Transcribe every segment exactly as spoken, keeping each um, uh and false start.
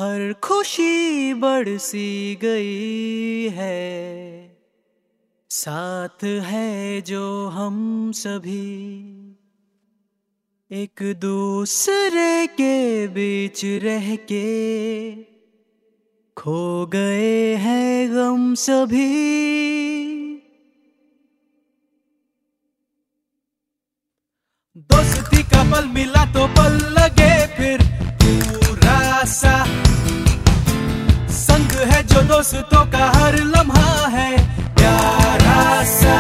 हर खुशी बरसी गई है, साथ है जो हम सभी एक दूसरे के बीच रह के खो गए हैं गम सभी। दोस्ती का पल मिला तो पल लगे फिर पूरा सा, संग है जो दोस्तों का हर लम्हा है प्यारा सा।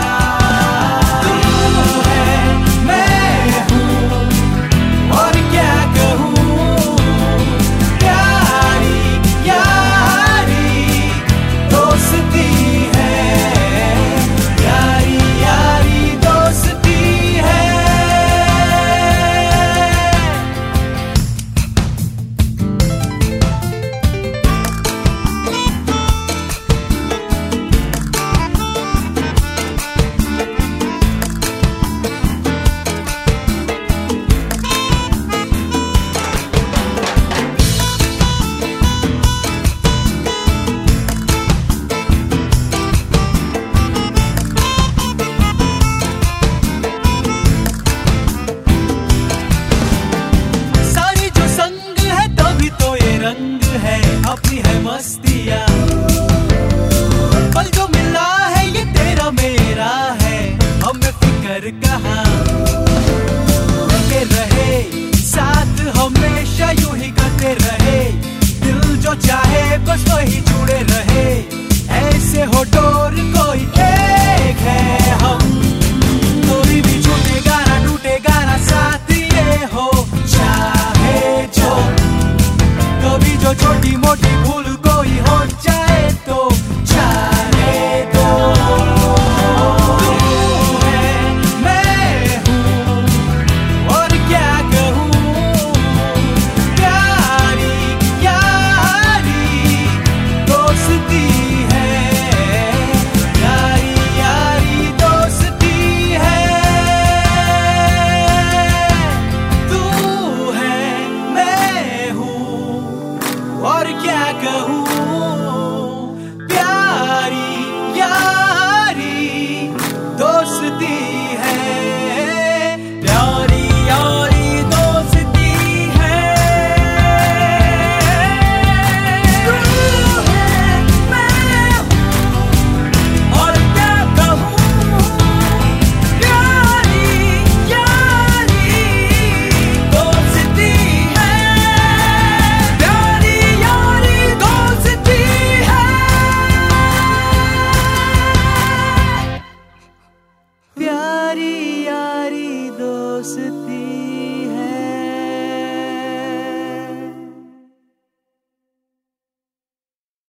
तू है मैं हूँ और क्या कहूँ, प्यारी यारी दोस्ती है, यारी यारी दोस्ती है। अपनी है मस्तियाँ, पल जो मिला है ये तेरा मेरा है, हमें फिक्र कहाँ। के रहे साथ हमेशा यूं ही करते रहे, दिल जो चाहे बस वही जुड़े रहे, ऐसे हो डोर कोई एक है हम। कोई भी छूटेगा ना टूटेगा ना साथ ये हो, चाहे जो कभी जो छोटी मोटी भूल कोई हो जाए तो जाने दो। तू है मैं हूँ और क्या कहूँ, प्यारी यारी दोस्ती है, यारी यारी दोस्ती है। तू है मैं हूँ और क्या कहूँ, प्यारी यारी दोस्ती है, प्यारी यारी दोस्ती है। तू है मैं हूँ और क्या कहूँ, प्यारी यारी दोस्ती है, प्यारी यारी दोस्ती है, प्यारी यारी दोस्ती।